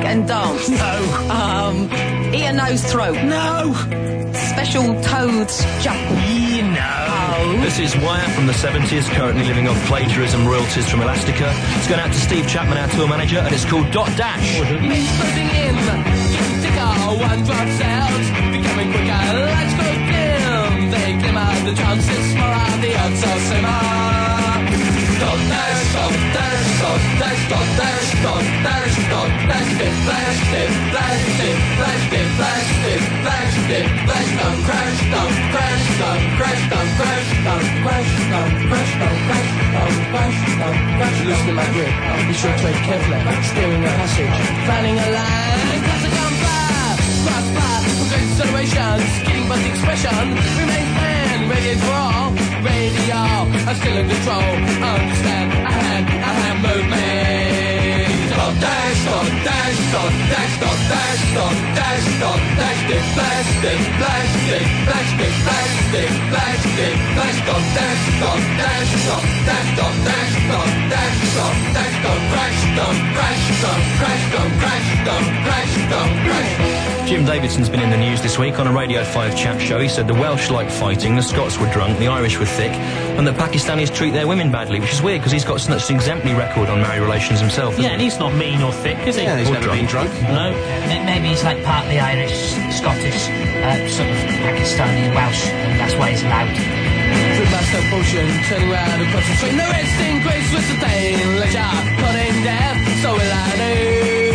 and dance? No. Ear, nose, throat? No. Special toads jump? No. This is Wire from the 70s, currently living off plagiarism royalties from Elastica. It's going out to Steve Chapman, our tour manager, and it's called Dot Dash. Exploding in, getting thicker, one drop cells, becoming quicker, lights go dim. They came out the chances, more out the outside simmer. Dot dash, dot dash, dot dash, dot dash, dot dash, dot dash, dip flash, dip flash, dip flash, dip flash, dip flash, dip flash, don't crash, don't crash, don't crash, don't crash, don't crash, don't crash, don't crash, don't crash, don't crash. Loosening my grip, be sure to tread carefully, steering the passage, planning a line, cause I come fly, cross by, for great acceleration, skidding but the expression remains planned, ready for all, radio, I'm still in control, understand, I had movement. Dot dash, dot dash, dot dash, dot dash, dot dash, dot dash, dip flash, dip flash, dip flash, dip flash, dip flash, dip flash, dot dash, dot dash, dot dash, dot dash, dot dash, dot dash, don't crash, don't crash, don't crash, don't crash, don't crash, don't crash. Jim Davidson's been in the news this week on a Radio 5 chat show. He said the Welsh liked fighting, the Scots were drunk, the Irish were thick, and that Pakistanis treat their women badly, which is weird because he's got such an exemplary record on married relations himself. Yeah, and he's not mean or thick, is he? Yeah, he's never been drunk. No. Maybe he's like partly Irish, Scottish, sort of Pakistani and Welsh, and that's why he's loud. Through master potion, turning round across the street. No resting, grace with sustain, leisure, cutting death, so will I do.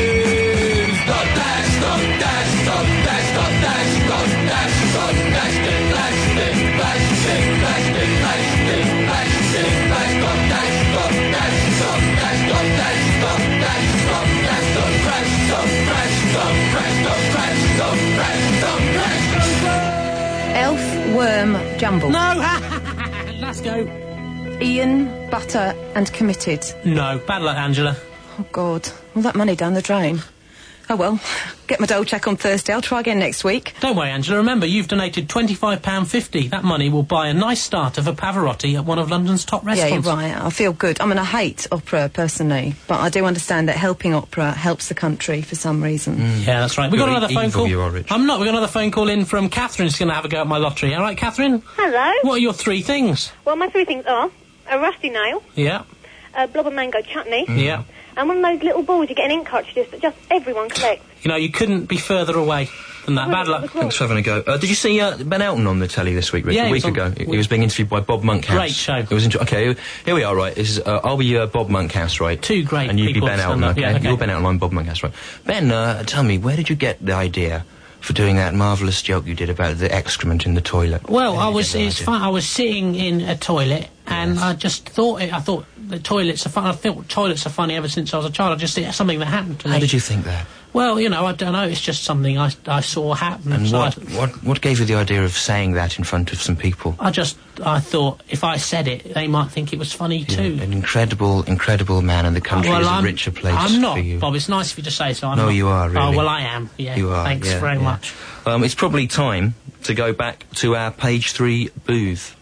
Dot dash, dot dash, dot dash, dot dash, dot dash, dot dash, dip flash, dip flash, dip flash, dip flash, dip flash, dip flash, dot dash, dot dash, dot dash, dot dash, dot dash, dot dash, don't crash, don't crash, don't crash, don't crash, don't crash, don't crash, don't crash. Elf, worm, jumble? No. Let's go. Ian, butter and committed? No. Bad luck, Angela. Oh, God. All that money down the drain. Oh, well, get my dough check on Thursday. I'll try again next week. Don't worry, Angela. Remember, you've donated £25.50. That money will buy a nice starter for Pavarotti at one of London's top restaurants. Yeah, you're right. I feel good. I mean, I hate opera, personally, but I do understand that helping opera helps the country for some reason. Yeah, that's right. We've got another phone call. You are, Rich. I'm not. We've got another phone call in from Catherine. She's going to have a go at my lottery. All right, Catherine? Hello. What are your three things? Well, my three things are a rusty nail, Yeah. a blob of mango chutney, Yeah. and one of those little balls you get in ink cartridges that just everyone collects. You know, you couldn't be further away than that. Bad luck. Thanks for having a go. Did you see Ben Elton on the telly this week, Rich? Yeah, a week ago. He was being interviewed by Bob Monkhouse. Great show. It was okay, here we are, right. This is, I'll be Bob Monkhouse, right? Two great And you'd be people Ben to Elton, stand up. okay? Yeah, okay. You're Ben Elton, I'm Bob Monkhouse, right? Ben, tell me, where did you get the idea for doing that marvellous joke you did about the excrement in the toilet? Well, it's fun. I was sitting in a toilet, and I just thought I thought the toilets are fun. I thought toilets are funny ever since I was a child. I just it's something that happened to me. How did you think that? Well, you know, I don't know. It's just something I saw happen. And So what gave you the idea of saying that in front of some people? I thought if I said it, they might think it was funny too. An incredible man, and the country is a richer place I'm not, for you. Bob. It's nice of you to say so. No, you are, really. Oh, well, I am. Yeah. You are. Thanks yeah, very yeah. much. It's probably time to go back to our page 3 booth.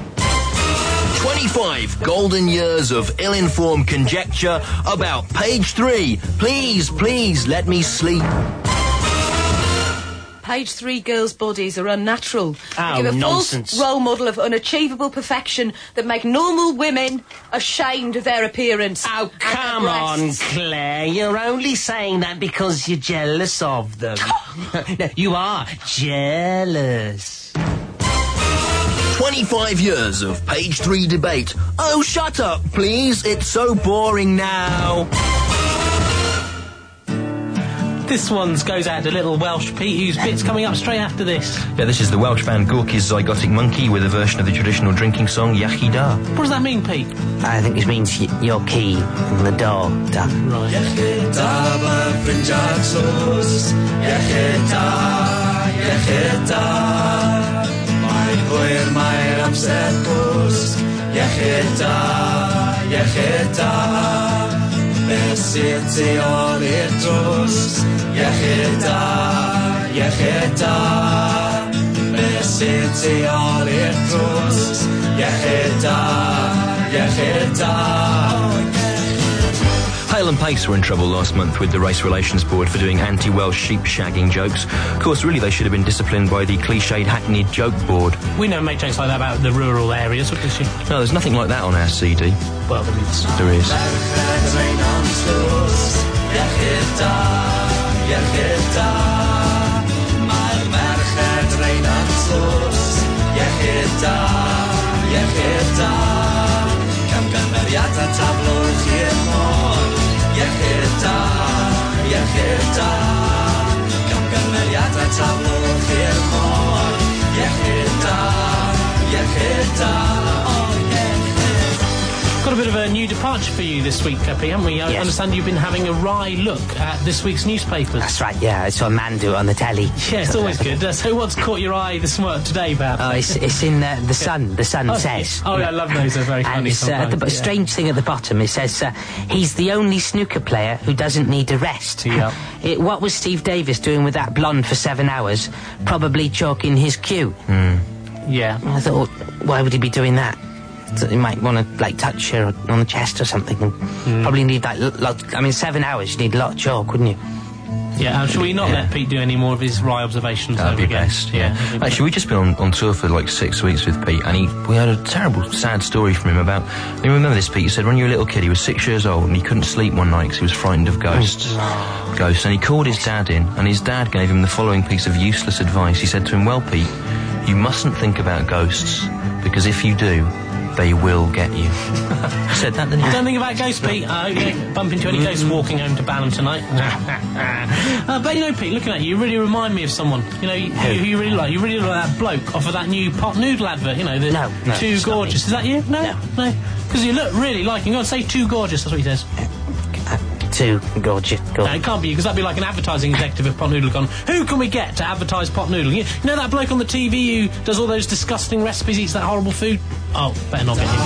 25 golden years of ill-informed conjecture about page 3. Please, let me sleep. Page 3 girls' bodies are unnatural. Oh, They give a nonsense. false role model of unachievable perfection that make normal women ashamed of their appearance. Oh, and come their on, breasts. Claire. You're only saying that because you're jealous of them. No, you are jealous. 25 years of page 3 debate. Oh, shut up, please. It's so boring now. This one goes out to little Welsh Pete, whose bit's coming up straight after this. Yeah, this is the Welsh band Gorky's Zygotic Monkey with a version of the traditional drinking song Yachi Da. What does that mean, Pete? I think it means your key in the door. Right. Hwyr mae'r amser cwrs Iechyd da Be sydd tu ôl i'r drws Iechyd da Be sydd tu ôl i'r drws Iechyd da Hey Sale and Pace were in trouble last month with the Race Relations Board for doing anti-Welsh sheep shagging jokes. Of course, really, they should have been disciplined by the cliched, hackneyed joke board. We never make jokes like that about the rural areas, would you? No, there's nothing like that on our CD. Well, there is. There is. Got a bit of a new departure for you this week, Pete, haven't we? I Yes. understand you've been having a wry look at this week's newspapers. That's right, yeah. I saw a man do it on the telly. Yeah, it's always good. So what's caught your eye today, perhaps? Oh, it's in The Sun. The Sun says. Oh, yeah, I love those. They're very And funny it's, sometimes. the strange thing at the bottom, it says, he's the only snooker player who doesn't need a rest. Yeah. What was Steve Davis doing with that blonde for 7 hours? Probably chalking his cue. Yeah. I thought, why would he be doing that? So he might want to, like, touch her on the chest or something. And probably need, like, 7 hours, you need a lot of chalk, wouldn't you? Yeah, should we not let Pete do any more of his wry observations That'd over be again? best, yeah. Actually, we've just been on tour for like 6 weeks with Pete, and we had a terrible, sad story from him about... You remember this, Pete? He said when you were a little kid, he was 6 years old, and he couldn't sleep one night because he was frightened of ghosts. Ghosts. And he called his dad in, and his dad gave him the following piece of useless advice. He said to him, well, Pete, you mustn't think about ghosts, because if you do, they will get you. He said that, didn't he? Don't think about ghosts, Pete. I hope you don't bump into any ghosts walking home to Balham tonight. But, you know, Pete, looking at you really remind me of someone. You know, who you really like. You really like that bloke off of that new pot noodle advert, you know, the No, Too it's not Gorgeous. Is that you? No? Because you look really like him. Go on, say Too Gorgeous, that's what he says. Too gorgeous. No, it can't be, because that'd be like an advertising executive of Pot Noodle gone, who can we get to advertise Pot Noodle? You know that bloke on the TV who does all those disgusting recipes, eats that horrible food? Oh, better not get him.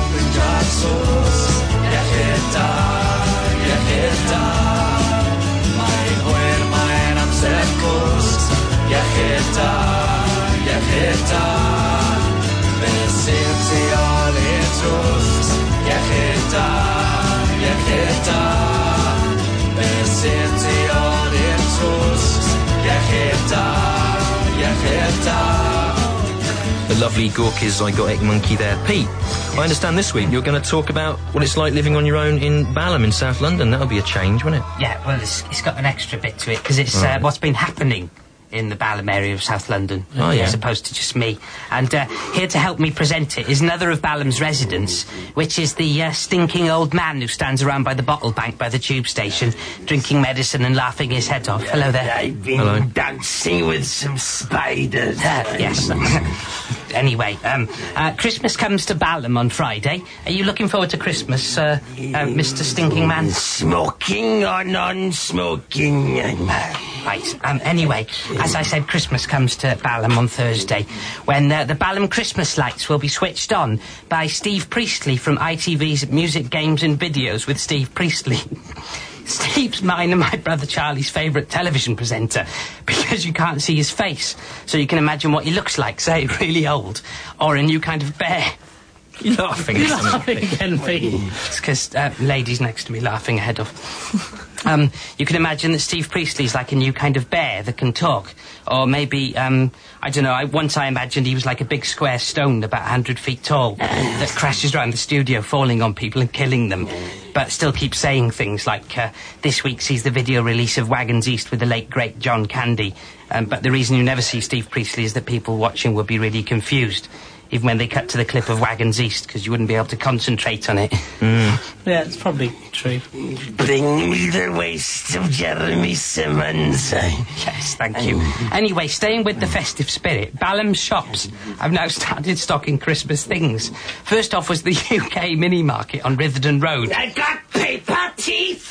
The lovely Gorky's zygotic monkey there. Pete, I understand this week you're going to talk about what it's like living on your own in Balham in South London. That'll be a change, won't it? Yeah, well, it's got an extra bit to it, because it's what's been happening in the Balham area of South London, Oh, yeah. as opposed to just me. And here to help me present it is another of Balham's residents, which is the stinking old man who stands around by the bottle bank by the tube station, drinking medicine and laughing his head off. Hello there. I've been Hello. dancing with some spiders. Yes. Anyway, Christmas comes to Balham on Friday. Are you looking forward to Christmas, Mr. Stinking Man? Smoking or non-smoking? Right. Anyway, as I said, Christmas comes to Balham on Thursday, when the Balham Christmas lights will be switched on by Steve Priestley from ITV's Music, Games and Videos with Steve Priestley. Steve's mine and my brother Charlie's favourite television presenter, because you can't see his face, so you can imagine what he looks like, say, really old, or a new kind of bear. You're laughing. You're laughing again, Pete. It's because ladies next to me laughing her head off. You can imagine that Steve Priestley's like a new kind of bear that can talk. Or maybe, I don't know, once I imagined he was like a big square stone about 100 feet tall that crashes around the studio, falling on people and killing them, but still keeps saying things like, this week sees the video release of Wagons East with the late, great John Candy. But the reason you never see Steve Priestley is that people watching will be really confused, even when they cut to the clip of Wagons East, because you wouldn't be able to concentrate on it. Yeah, it's probably true. Bring me the waist of Jeremy Simmons. Yes, thank you. Anyway, staying with the festive spirit, Balham shops have now started stocking Christmas things. First off was the UK mini market on Rutherden Road. I got paper teeth.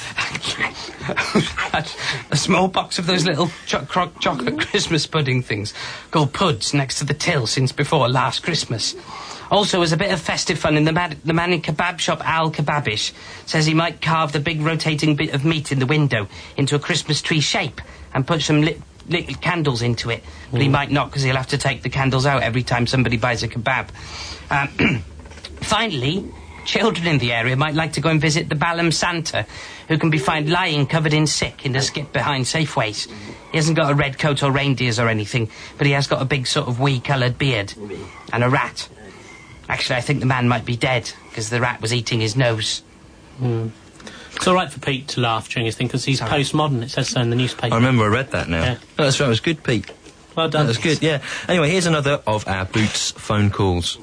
A small box of those little chocolate Christmas pudding things called puds next to the till since before last Christmas. Also, was a bit of festive fun in the man in kebab shop Al Kebabish says he might carve the big rotating bit of meat in the window into a Christmas tree shape and put some lit candles into it. But he might not, because he'll have to take the candles out every time somebody buys a kebab. Finally, children in the area might like to go and visit the Balham Santa, who can be found lying covered in sick in the skip behind Safeways. He hasn't got a red coat or reindeers or anything, but he has got a big sort of wee-coloured beard. And a rat. Actually, I think the man might be dead, because the rat was eating his nose. It's all right for Pete to laugh during his thing, because he's postmodern. It says so in the newspaper. I remember I read that now. Yeah. Oh, that's right, it was good, Pete. Well done. That was good, yeah. Anyway, here's another of our Boots phone calls.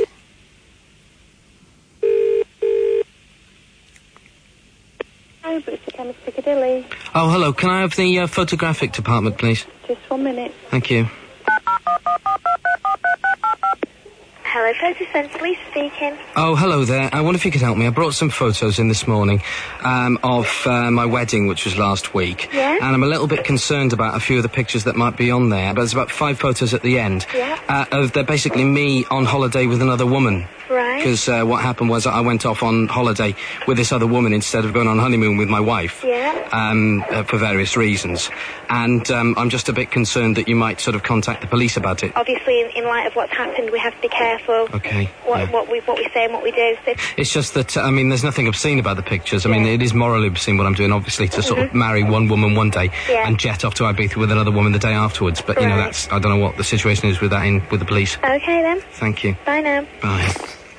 Hi, Boots Chemist Piccadilly. Oh, hello. Can I have the photographic department, please? Just 1 minute. Thank you. Hello, Photo Centre, Lisa speaking. Oh, hello there. I wonder if you could help me. I brought some photos in this morning of my wedding, which was last week. Yeah? And I'm a little bit concerned about a few of the pictures that might be on there. But there's about 5 photos at the end. Yeah? They're basically me on holiday with another woman. Right. Because what happened was I went off on holiday with this other woman instead of going on honeymoon with my wife. Yeah? For various reasons. And I'm just a bit concerned that you might sort of contact the police about it. Obviously, in light of what's happened, we have to be careful. Okay. What we say and what we do. So It's just that, I mean, there's nothing obscene about the pictures. I mean, it is morally obscene what I'm doing, obviously, to sort of marry one woman one day and jet off to Ibiza with another woman the day afterwards. But, you know, that's, I don't know what the situation is with that with the police. Okay, then. Thank you. Bye now. Bye.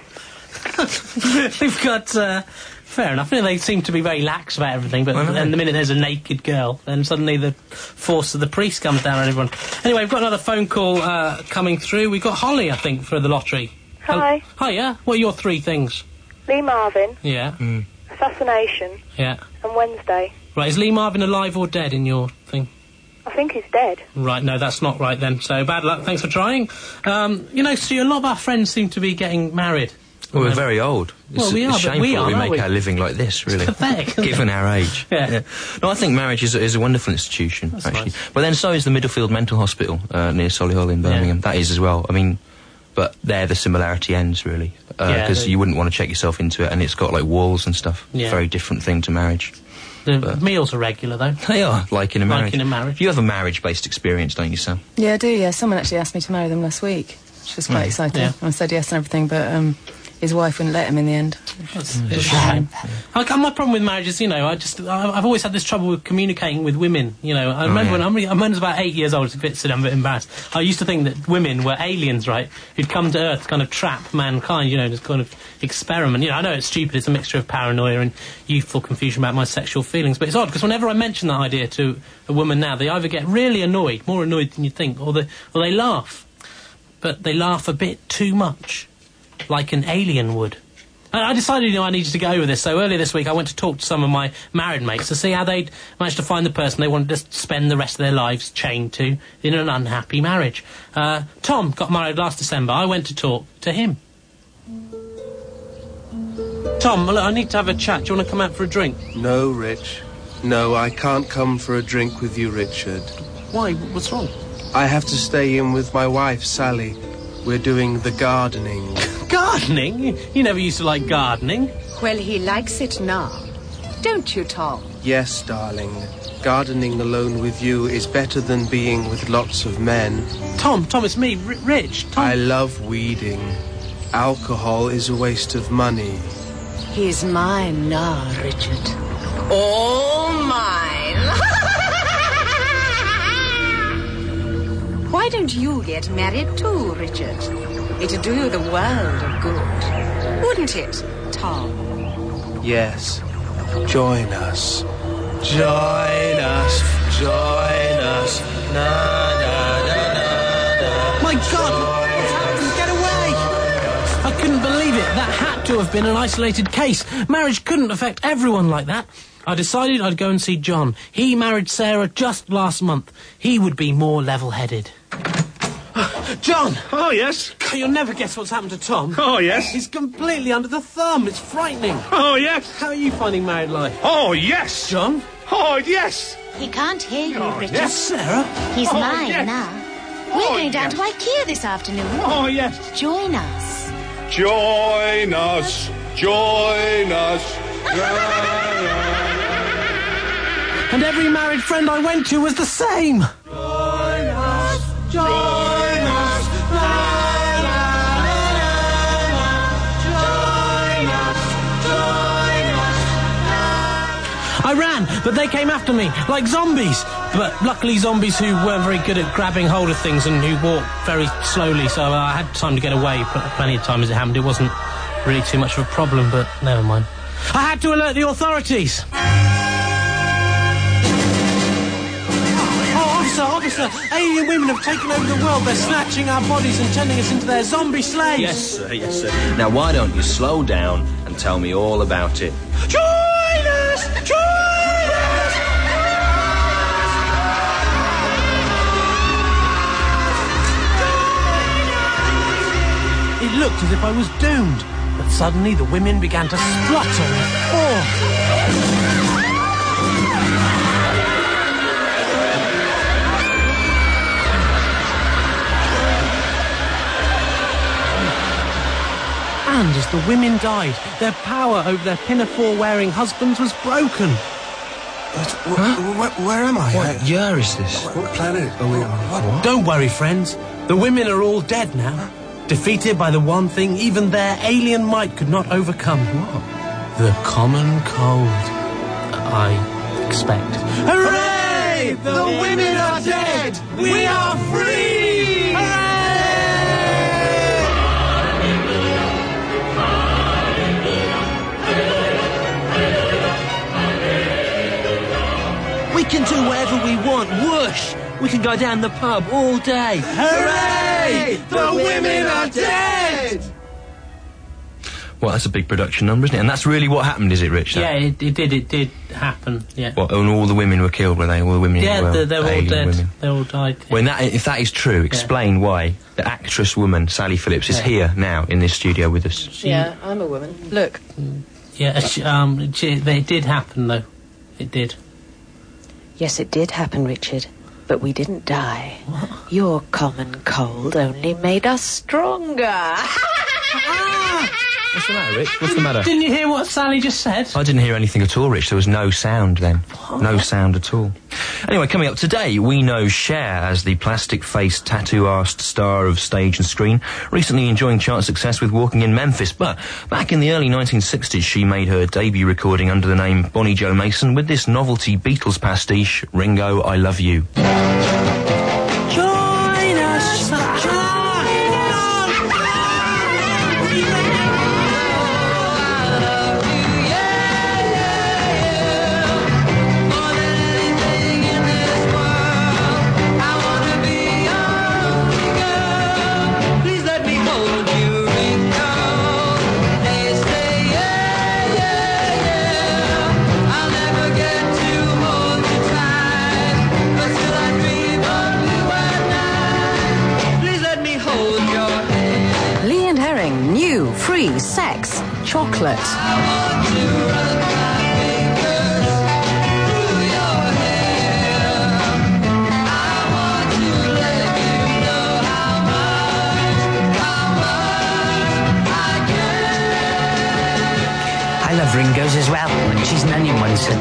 We've got, fair enough. You know, they seem to be very lax about everything, but then the minute there's a naked girl, then suddenly the force of the priest comes down on everyone. Anyway, we've got another phone call coming through. We've got Holly, I think, for the lottery. Hi. Hiya. What are your 3 things? Lee Marvin, Yeah. assassination, Yeah. and Wednesday. Right, is Lee Marvin alive or dead in your thing? I think he's dead. Right, no, that's not right then. So, bad luck. Thanks for trying. You know, see, a lot of our friends seem to be getting married. Well, we're very old. Well, we are, it's but shameful we are, we aren't make we? our living like this, really. It's pathetic, isn't Given our age. Yeah. No, I think marriage is a wonderful institution, actually. nice. But then so is the Middlefield Mental Hospital near Solihull in Birmingham. That is as well. I mean, but there the similarity ends, really. Because you wouldn't want to check yourself into it, and it's got, like, walls and stuff. Yeah. Very different thing to marriage. The meals are regular, though. They are, like in a marriage. Like in a marriage. You have a marriage-based experience, don't you, Sam? Yeah, I do, yeah. Someone actually asked me to marry them last week, which was quite exciting. Yeah. I said yes and everything, but his wife wouldn't let him in the end. It's a shame. My problem with marriage is, you know, I've always had this trouble with communicating with women. You know, I remember when I was about 8 years old, it's a bit silly, I'm a bit embarrassed. I used to think that women were aliens, right, who'd come to Earth to kind of trap mankind, you know, just kind of experiment. You know, I know it's stupid, it's a mixture of paranoia and youthful confusion about my sexual feelings, but it's odd, because whenever I mention that idea to a woman now, they either get really annoyed, more annoyed than you'd think, or they laugh. But they laugh a bit too much. Like an alien would. And I decided, you know, I needed to get over this, so earlier this week I went to talk to some of my married mates to see how they'd managed to find the person they wanted to spend the rest of their lives chained to in an unhappy marriage. Tom got married last December. I went to talk to him. Tom, look, I need to have a chat. Do you want to come out for a drink? No, Rich. No, I can't come for a drink with you, Richard. Why? What's wrong? I have to stay in with my wife, Sally. We're doing the gardening. Gardening? You never used to like gardening. Well, he likes it now. Don't you, Tom? Yes, darling. Gardening alone with you is better than being with lots of men. Tom, it's me, Rich. Tom. I love weeding. Alcohol is a waste of money. He's mine now, Richard. All mine. Why don't you get married too, Richard? It'd do you the world of good. Wouldn't it, Tom? Yes. Join us. Join us. Join us. Na, na, na, na, na. My God! What's happened? Get away! I couldn't believe it. That had to have been an isolated case. Marriage couldn't affect everyone like that. I decided I'd go and see John. He married Sarah just last month. He would be more level-headed. John! Oh, yes? You'll never guess what's happened to Tom. Oh, yes? He's completely under the thumb. It's frightening. Oh, yes? How are you finding married life? Oh, yes! John? Oh, yes! He can't hear you, Richard. Yes, Sarah? He's mine yes. now. We're going down to IKEA this afternoon. Oh, yes. Join us. Join us. Join us. And every married friend I went to was the same. Join us. Join us. La, la, la, la, la. Join us. I ran, but they came after me, like zombies. But luckily zombies who weren't very good at grabbing hold of things and who walked very slowly, so I had time to get away plenty of time as it happened. It wasn't really too much of a problem, but never mind. I had to alert the authorities. Officer, alien women have taken over the world. They're snatching our bodies and turning us into their zombie slaves. Yes, sir. Now, why don't you slow down and tell me all about it? Join us! Join us! It looked as if I was doomed, but suddenly the women began to splutter and fall. And as the women died, their power over their pinafore-wearing husbands was broken. Where am I? What year is this? What planet are we on? What? Don't worry, friends. The women are all dead now. Defeated by the one thing even their alien might could not overcome. What? The common cold. I expect. Hooray! The women are dead! We are free! Hooray! We can do whatever we want. Whoosh! We can go down the pub all day. Hooray! The women are dead! Well, that's a big production number, isn't it? And that's really what happened, is it, Rich? Yeah, it did happen, yeah. What, and all the women were killed, were they? All the women in the world? Yeah, they're all alien dead. Women. They all died. Well, if that is true, explain why the actress woman, Sally Phillips, is here now in this studio with us. Yeah, I'm a woman. Look. Yeah, it did happen, though. It did. Yes, it did happen, Richard. But we didn't die. What? Your common cold only made us stronger. What's the matter, Rich? What's the matter? Didn't you hear what Sally just said? I didn't hear anything at all, Rich. There was no sound then. What? No sound at all. Anyway, coming up today, we know Cher as the plastic-faced, tattoo-arsed star of stage and screen, recently enjoying chart success with Walking in Memphis. But back in the early 1960s, she made her debut recording under the name Bonnie Jo Mason with this novelty Beatles pastiche, Ringo, I Love You. Join us! Free sex chocolate. I love Ringo's as well. She's an onion one, so.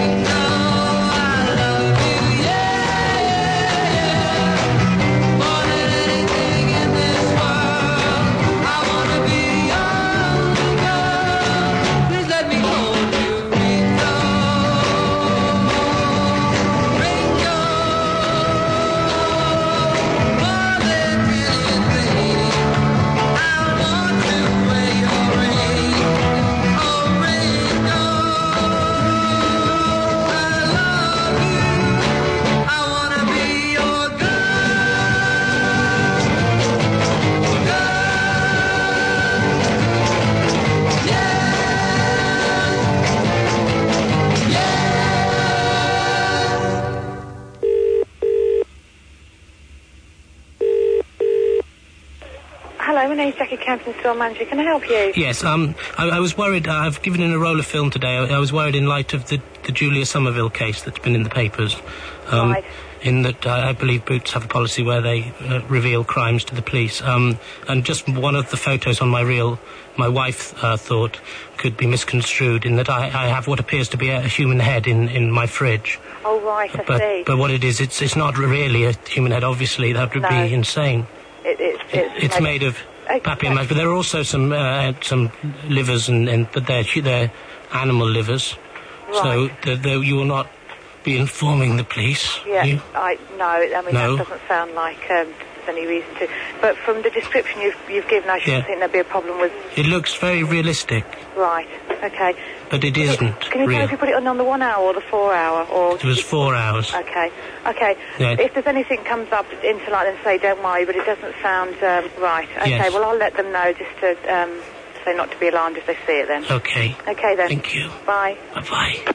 Hello, my name's Jackie Campton, store manager. Can I help you? Yes, I was worried. I've given in a roller film today. I was worried in light of the Julia Somerville case that's been in the papers. Right. In that I believe Boots have a policy where they reveal crimes to the police. And just one of the photos on my reel, my wife thought could be misconstrued in that I have what appears to be a human head in my fridge. Oh, right, I see. But what it is, it's not really a human head, obviously. That would be insane. It's made of papier-mâché, but there are also some livers, but they're animal livers. So you will not be informing the police? Yeah, You? no, I mean, No? that doesn't sound like there's any reason to. But from the description you've given, I shouldn't Yeah. think there'd be a problem with... It looks very realistic, Right, okay. but it isn't Can you tell real. if you put it on the 1 hour or the 4 hour? Or It was 4 hours. Okay. Yeah. If there's anything comes up into like, then say don't worry, but it doesn't sound right. Okay, Yes. well I'll let them know just to say not to be alarmed if they see it then. Okay. Okay then. Thank you. Bye. Bye-bye.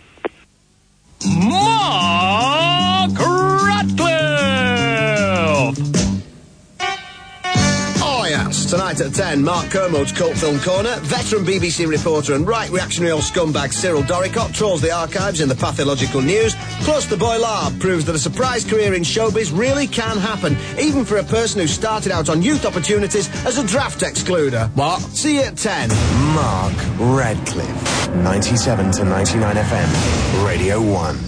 Mark Radcliffe! Oh yes, tonight at 10, Mark Kermode's Cult Film Corner, veteran BBC reporter and right reactionary old scumbag Cyril Doricott trolls the archives in the pathological news, plus the boy Larb proves that a surprise career in showbiz really can happen, even for a person who started out on youth opportunities as a draft excluder. What? See you at 10. Mark Radcliffe, 97 to 99 FM, Radio 1.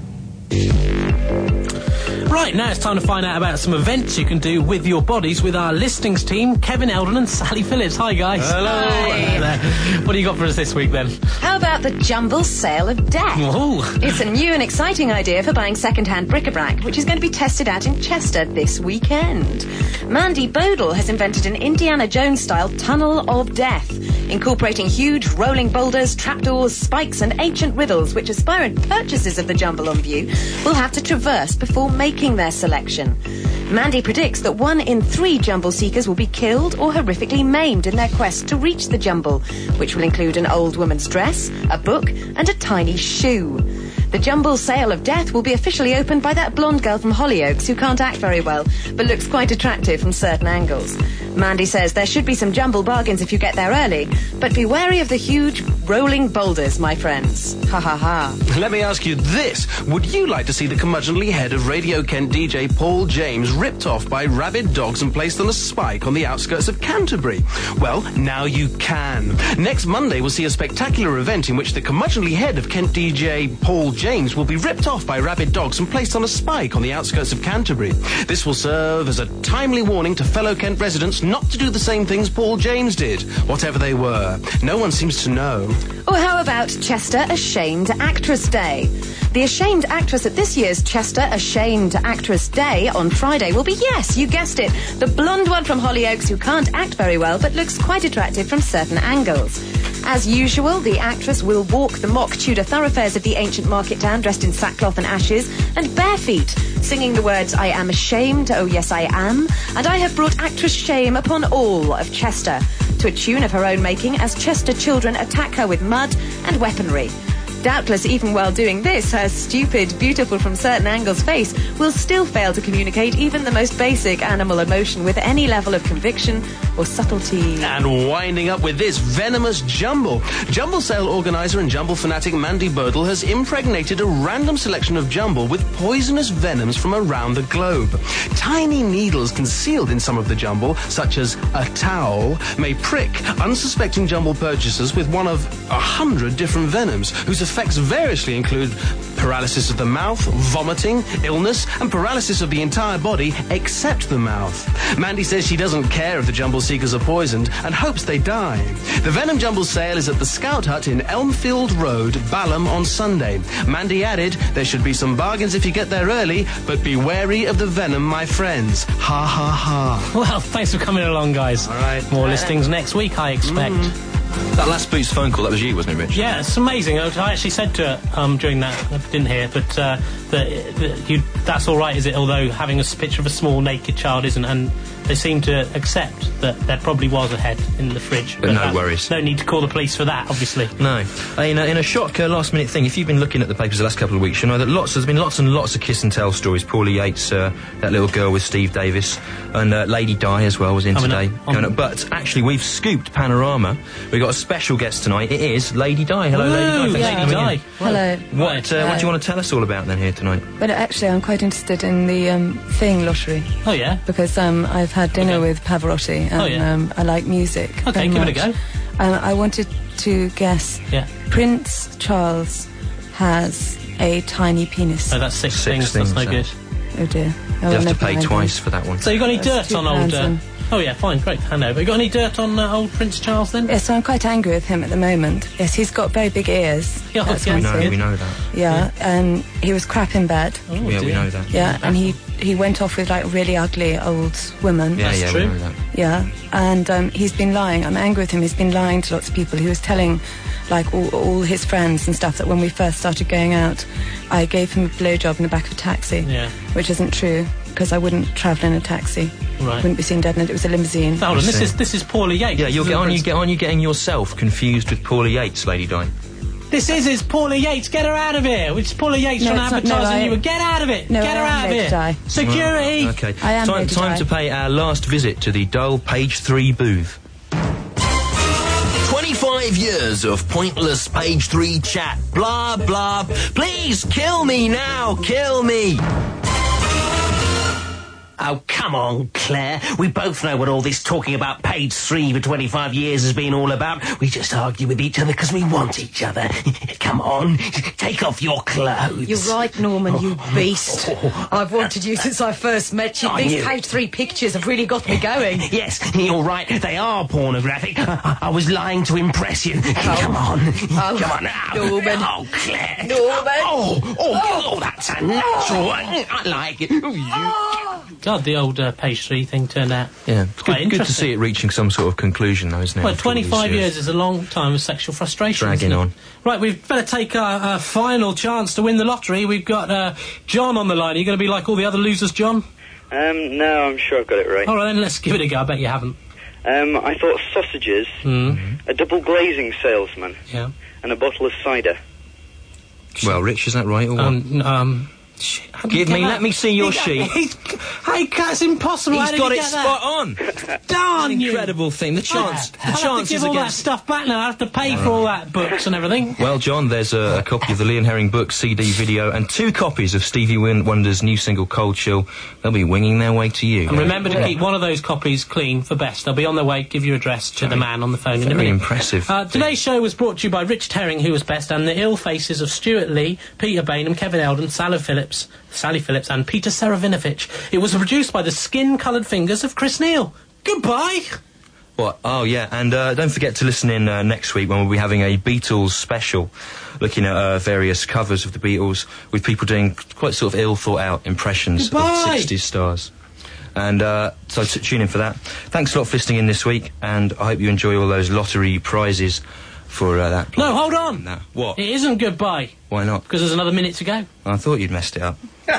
Right, now it's time to find out about some events you can do with your bodies with our listings team, Kevin Eldon and Sally Phillips. Hi, guys. Hello. Hi. What do you got for us this week, then? How about the Jumble Sale of Death? Ooh. It's a new and exciting idea for buying second-hand bric-a-brac, which is going to be tested out in Chester this weekend. Mandy Bodle has invented an Indiana Jones-style tunnel of death, incorporating huge rolling boulders, trapdoors, spikes and ancient riddles, which aspirant purchasers of the Jumble on View will have to traverse before making their selection. Mandy predicts that 1 in 3 Jumble seekers will be killed or horrifically maimed in their quest to reach the Jumble, which will include an old woman's dress, a book and a tiny shoe. The Jumble Sale of Death will be officially opened by that blonde girl from Hollyoaks who can't act very well, but looks quite attractive from certain angles. Mandy says there should be some Jumble bargains if you get there early, but be wary of the huge rolling boulders, my friends. Ha ha ha. Let me ask you this. Would you like to see the curmudgeonly head of Radio Kent DJ Paul James ripped off by rabid dogs and placed on a spike on the outskirts of Canterbury? Well, now you can. Next Monday we'll see a spectacular event in which the curmudgeonly head of Kent DJ Paul James will be ripped off by rabid dogs and placed on a spike on the outskirts of Canterbury. This will serve as a timely warning to fellow Kent residents not to do the same things Paul James did, whatever they were. No one seems to know. Or how about Chester Ashamed Actress Day? The ashamed actress at this year's Chester Ashamed Actress Day on Friday will be, yes, you guessed it, the blonde one from Hollyoaks who can't act very well but looks quite attractive from certain angles. As usual, the actress will walk the mock Tudor thoroughfares of the ancient market town dressed in sackcloth and ashes and bare feet, singing the words, "I am ashamed, oh yes I am, and I have brought actress shame upon all of Chester," to a tune of her own making as Chester children attack her with mud and weaponry. Doubtless, even while doing this, her stupid, beautiful from certain angles face will still fail to communicate even the most basic animal emotion with any level of conviction or subtlety. And winding up with this venomous Jumble. Jumble sale organiser and Jumble fanatic Mandy Bodle has impregnated a random selection of Jumble with poisonous venoms from around the globe. Tiny needles concealed in some of the Jumble, such as a towel, may prick unsuspecting Jumble purchasers with one of 100 different venoms, whose effects variously include paralysis of the mouth, vomiting, illness, and paralysis of the entire body except the mouth. Mandy says she doesn't care if the Jumble seekers are poisoned and hopes they die. The Venom Jumble sale is at the Scout Hut in Elmfield Road, Balham on Sunday. Mandy added, there should be some bargains if you get there early, but be wary of the venom, my friends. Ha ha ha. Well, thanks for coming along, guys. All right. More listings next week, I expect. That last Boots phone call, that was you, wasn't it, Rich? Yeah, it's amazing. I actually said to her during that, I didn't hear, but that's all right, is it? Although having a picture of a small naked child isn't, and they seem to accept that there probably was a head in the fridge. But no worries. No need to call the police for that, obviously. No. In a shock last-minute thing, if you've been looking at the papers the last couple of weeks, you know that there's been lots and lots of kiss and tell stories. Paulie Yates, that little girl with Steve Davis, and Lady Di as well was in today. But actually, we've scooped Panorama. We've got a special guest tonight. It is Lady Di. Hello, Lady Di. Thanks for coming in. Hello. What do you want to tell us all about then here tonight? But actually, I'm quite interested in the Thing lottery. Oh, yeah? Because I've had dinner with Pavarotti, and I like music. Okay, give it a go. I wanted to guess. Yeah. Prince Charles has a tiny penis. Oh, that's six things. That's no good. Oh dear. You have to pay twice for that one. So you got any dirt on old Oh, yeah, fine, great, hand over. You got any dirt on old Prince Charles, then? Yes, I'm quite angry with him at the moment. Yes, he's got very big ears. Yeah, That's yeah, one thing. We know that. Yeah, and he was crap in bed. Oh, Yeah, we dear. know that. Yeah, and he went off with, like, a really ugly old woman. Yeah, That's yeah, true. we know that. Yeah, and he's been lying. I'm angry with him. He's been lying to lots of people. He was telling, like, all his friends and stuff that when we first started going out, I gave him a blowjob in the back of a taxi. Yeah. Which isn't true, because I wouldn't travel in a taxi. Right. Wouldn't be seen dead, and it was a limousine. Hold on, this is Paulie Yates. Yeah, you're Prince- getting yourself confused with Paulie Yates, Lady Di. This is Paula Yates. Get her out of here. It's Paula Yates trying to advertise you. Get out of it. No, Get her I am out of Lady here. Di. Security. Okay. I am time Lady time Di. to pay our last visit to the dull Page 3 booth. 25 years of pointless Page 3 chat. Blah, blah. Please, kill me now. Kill me. Oh, come on, Claire. We both know what all this talking about Page 3 for 25 years has been all about. We just argue with each other because we want each other. Come on, take off your clothes. You're right, Norman, you beast. I've wanted you since I first met you. I These knew. Page 3 pictures have really got me going. Yes, you're right. They are pornographic. I was lying to impress you. Come on. Come on now. Norman. Oh, Claire. Norman. Oh, that's a natural one. I like it. Oh, you. God, the old Page 3 thing turned out. Yeah, it's quite good to interesting. see it reaching some sort of conclusion, though, isn't it? Well, after all these 25 years is a long time of sexual frustration. Dragging isn't it? on. Right, we've better take our final chance to win the lottery. We've got John on the line. Are you going to be like all the other losers, John? No, I'm sure I've got it right. All right, then let's give it a go. I bet you haven't. I thought sausages, a double glazing salesman, Yeah. and a bottle of cider. Well, Rich, is that right or what? Let me see your sheet. Hey, that's impossible. He's How did got he it get spot that? on. Darn you! Incredible thing. The chance. I'll have to chances give all that against. stuff back now. I have to pay for all that books and everything. Well, John, there's a copy of the Lee and Herring book, CD, video, and 2 copies of Stevie Wonder's new single, Cold Chill. They'll be winging their way to you. And remember to keep one of those copies clean for best. They'll be on their way. Give your address to the man on the phone in a Very minute. impressive. Today's show was brought to you by Richard Herring, who was best, and the ill faces of Stuart Lee, Peter Bainham, Kevin Eldon, Sally Phillips, and Peter Serafinovich. It was produced by the skin-coloured fingers of Chris Neal. Goodbye! What? Oh, yeah, and don't forget to listen in next week when we'll be having a Beatles special, looking at various covers of the Beatles, with people doing quite sort of ill-thought-out impressions Goodbye. of 60s stars. And so tune in for that. Thanks a lot for listening in this week, and I hope you enjoy all those lottery prizes for that. No, hold on! No. What? It isn't goodbye. Why not? Because there's another minute to go. I thought you'd messed it up. Did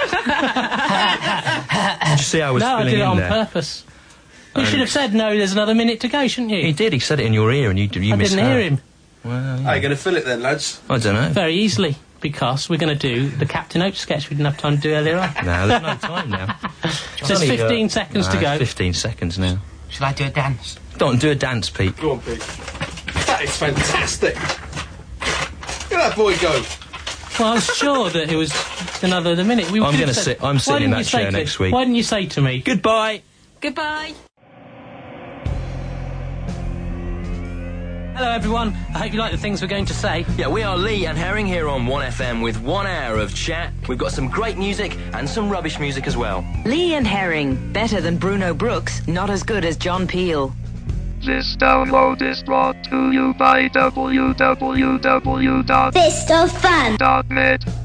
you see I was No, I filling did it in on there? purpose. You should have said, no, there's another minute to go, shouldn't you? He did. He said it in your ear, and you I misheard. didn't hear him. Well, How are you going to fill it then, lads? I don't know. Very easily, because we're going to do the Captain Oates sketch we didn't have time to do earlier on. No, there's no time now. There's 15 seconds to go. 15 seconds now. Shall I do a dance? Don't do a dance, Pete. Go on, Pete. That is fantastic. Look at that boy go. Well, I was sure that it was another minute. I'm gonna sit- I'm sitting in that chair next week. Why didn't you say to me? Goodbye. Goodbye. Hello, everyone. I hope you like the things we're going to say. Yeah, we are Lee and Herring here on 1FM with 1 hour of chat. We've got some great music and some rubbish music as well. Lee and Herring, better than Bruno Brooks, not as good as John Peel. This download is brought to you by www.fistofun.net.